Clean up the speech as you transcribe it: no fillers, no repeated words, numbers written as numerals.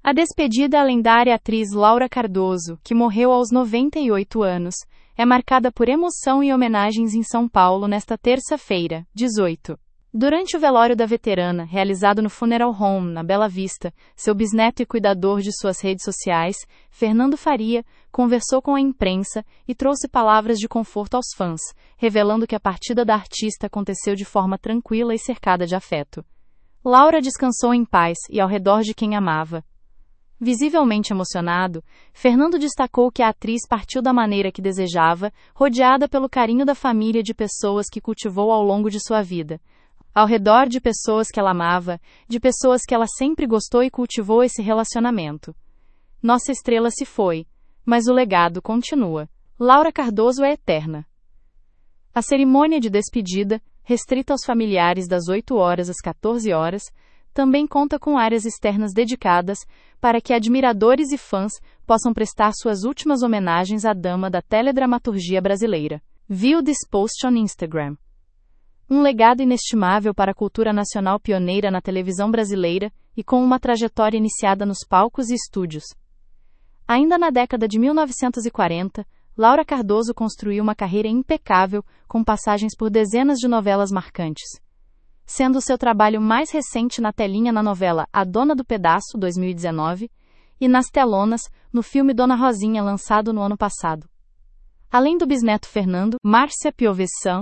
A despedida à lendária atriz Laura Cardoso, que morreu aos 98 anos, é marcada por emoção e homenagens em São Paulo nesta terça-feira, 18. Durante o velório da veterana, realizado no Funeral Home, na Bela Vista, seu bisneto e cuidador de suas redes sociais, Fernando Faria, conversou com a imprensa e trouxe palavras de conforto aos fãs, revelando que a partida da artista aconteceu de forma tranquila e cercada de afeto. Laura descansou em paz e ao redor de quem amava. Visivelmente emocionado, Fernando destacou que a atriz partiu da maneira que desejava, rodeada pelo carinho da família e de pessoas que cultivou ao longo de sua vida. Ao redor de pessoas que ela amava, de pessoas que ela sempre gostou e cultivou esse relacionamento. Nossa estrela se foi, mas o legado continua. Laura Cardoso é eterna. A cerimônia de despedida, restrita aos familiares das 8 horas às 14 horas, também conta com áreas externas dedicadas para que admiradores e fãs possam prestar suas últimas homenagens à dama da teledramaturgia brasileira. View this post on Instagram. Um legado inestimável para a cultura nacional, pioneira na televisão brasileira e com uma trajetória iniciada nos palcos e estúdios. Ainda na década de 1940, Laura Cardoso construiu uma carreira impecável, com passagens por dezenas de novelas marcantes. Sendo seu trabalho mais recente na telinha na novela A Dona do Pedaço, 2019, e nas telonas, no filme Dona Rosinha, lançado no ano passado. Além do bisneto Fernando, Márcia Piovesan,